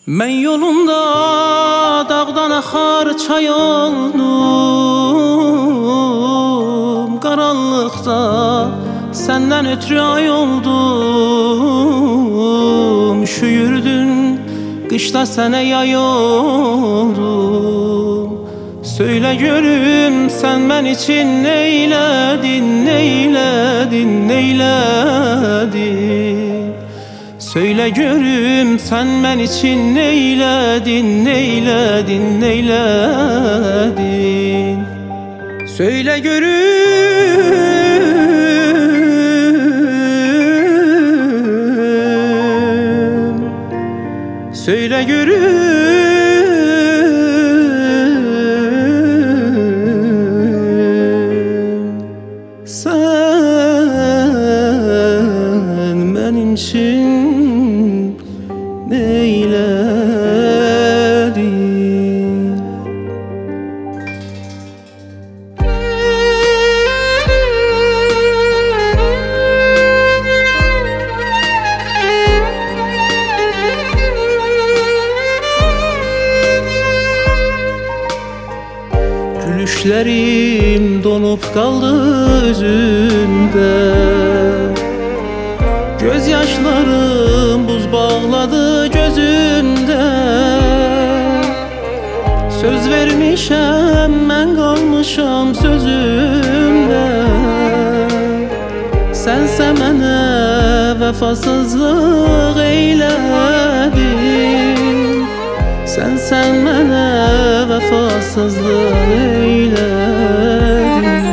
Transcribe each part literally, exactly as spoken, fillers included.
Ben yolunda dağdan akar çay oldum, karanlıkta senden ötürü ay oldum. Şu yürüdün kışta sene yay oldum. Söyle görüm sen ben için neyledin, neyledin, neyledin. Söyle görüm sen ben için neyledin, neyledin, neyledin. Söyle görüm, söyle görüm. Sen benim için neyledin? Gülüşlerim donup kaldı özümde, gözyaşlarım buz bağladı gözünde. Söz vermişem ben kalmışam sözümde. Sense mənə vefasızlık eyledin, sense mənə vefasızlık eyledin.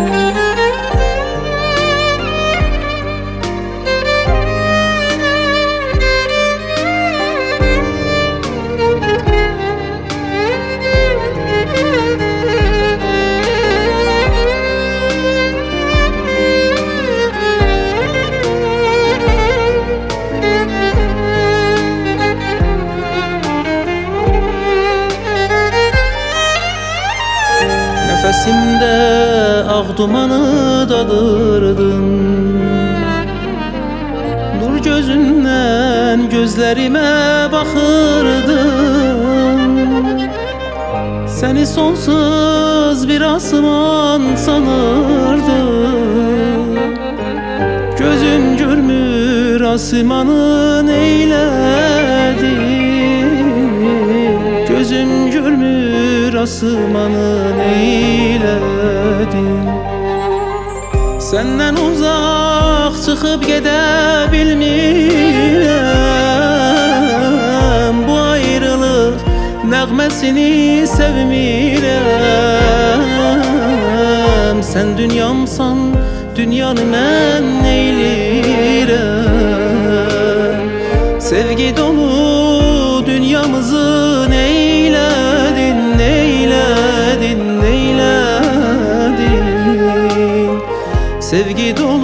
Nefesimde ağ dumanı dadırdın, nur gözünden gözlerime bakırdın. Seni sonsuz bir asman sanırdım. Gözüm görmür asmanı neyledin. Gözüm görmür asmanı neyledin. Senden uzak çıkıp gidebilmirəm. Bu ayrılık nəğməsini sevmirəm. Sen dünyamsan dünyanı mən neylirəm. Sevgi dolu dünyamızı neyledin, neyledin, neyledin. Sevgi dolu